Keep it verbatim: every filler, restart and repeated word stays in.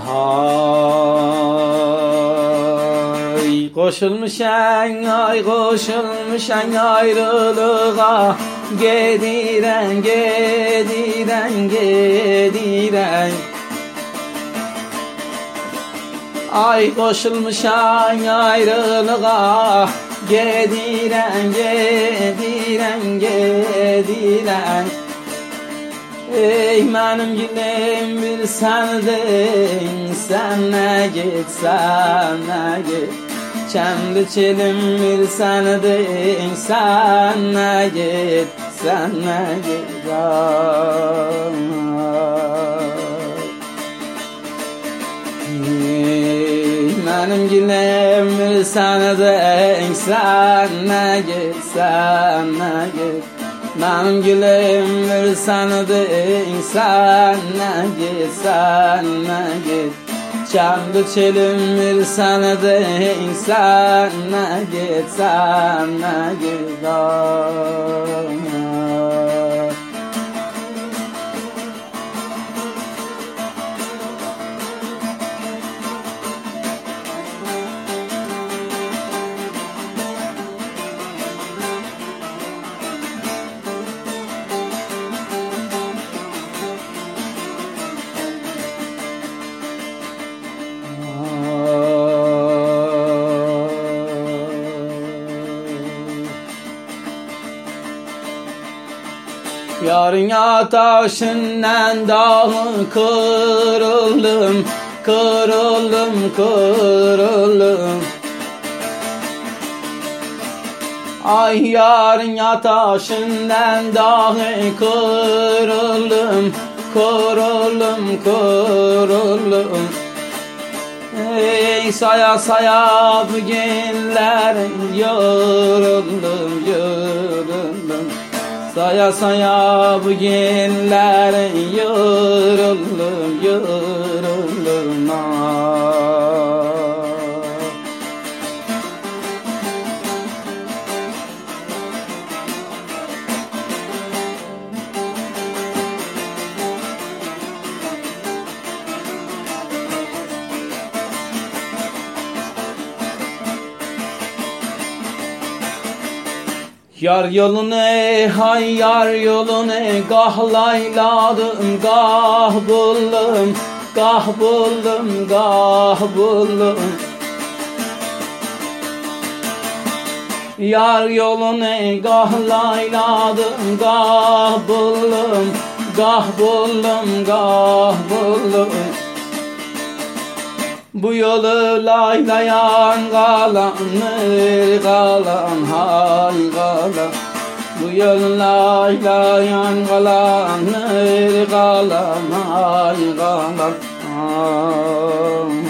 Ay koşulmuşan ay koşulmuşan ayrılığa Gediren gediren gediren Ay koşulmuşan ayrılığa Gediren gediren gediren Ey mənim gülüm bir səndin, sənə git, sənə git Kəmli çelim bir səndin, sənə git, sənə git Ey mənim gülüm bir səndin, sənə git, sənə git Mənim gülüm bir sənədin, sənə git, sənə git Kəmli çelim bir sənədin, sənə git, sənə git Yarın ateşinden dağı kırıldım, kırıldım, kırıldım Ay yarın ateşinden dağı kırıldım, kırıldım, kırıldım Ey saya saya bugünler yoruldum, yoruldum Saya saya bugünler yoruldum, yoruldum ah. Yar yolunu hay yar yolunu gahlayladım gah buldum gah buldum gah buldum Yar yolunu gahlayladım gah buldum gah buldum gah buldum Bu yolu laylayan galanır galan hay galan Bu yolu laylayan galanır galan hay galan ah.